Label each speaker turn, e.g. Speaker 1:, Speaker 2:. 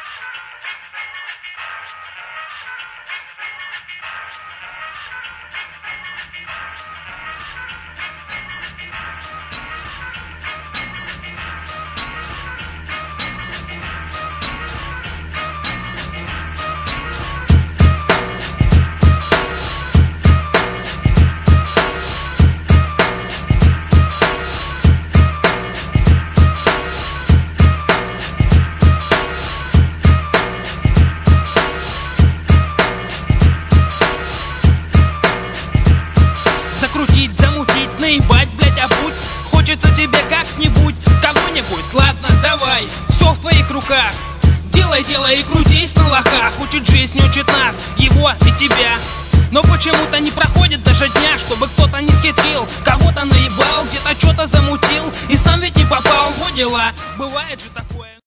Speaker 1: Закрутить, замутить, наебать, блять, обуть. Хочется тебе как-нибудь, кого-нибудь, ладно, давай, все в твоих руках. Делай, делай и крутись на лохах. Учит жизнь, учит нас, его и тебя. Но почему-то не проходит даже дня, чтобы кто-то не схитрил, кого-то наебал, где-то что-то замутил, и сам ведь не попал. Вот дела, бывает же такое.